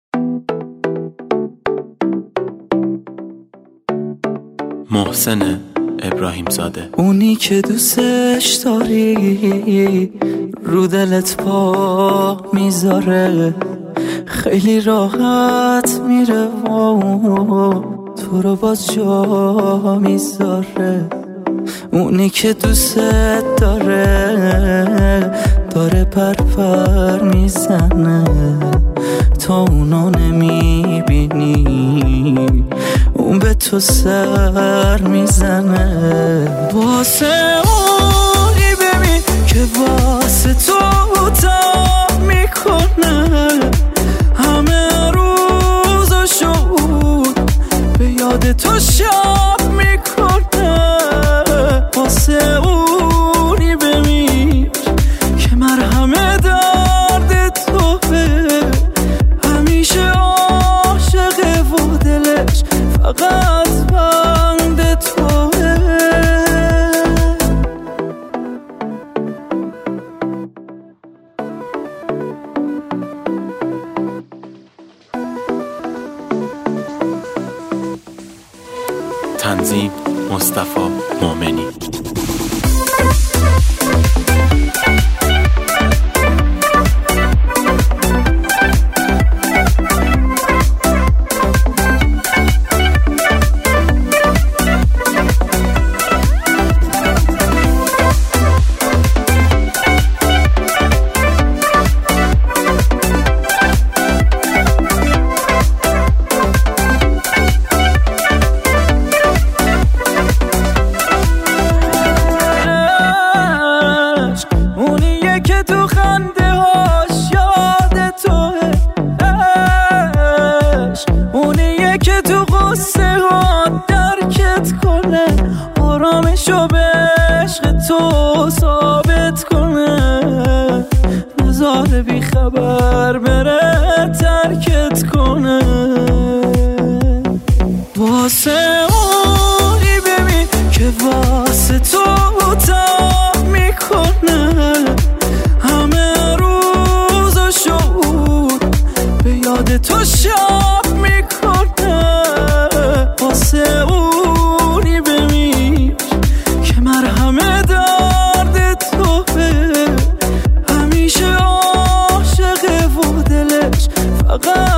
محسن ابراهیم زاده. اونی که دوستش داری رو دلت پا میذاره، خیلی راحت میره و تو رو باز جا میذاره. اونی که دوستت داره پر میزنه، تا اونو نمیبینی اون به تو سر میزنه. واسه اونی ببین که واسه تو تا میکنه، همه روزاشو به یاد تو شب میکنه. واسه اونی ببین که مرهم درد توه، همیشه عاشقه و دلش فقط بند توه. تنظیم مصطفی مومنی. آرامشو به عشق تو ثابت کنه، نذاره بی خبر بره ترکت کنه. واسه اونی ببین که واسه تو تا میکنه، همه روزاشو به یاد تو شب میکنه. واسه اونی ببین که مرهم درد توه، همیشه عاشقه و دلش فقط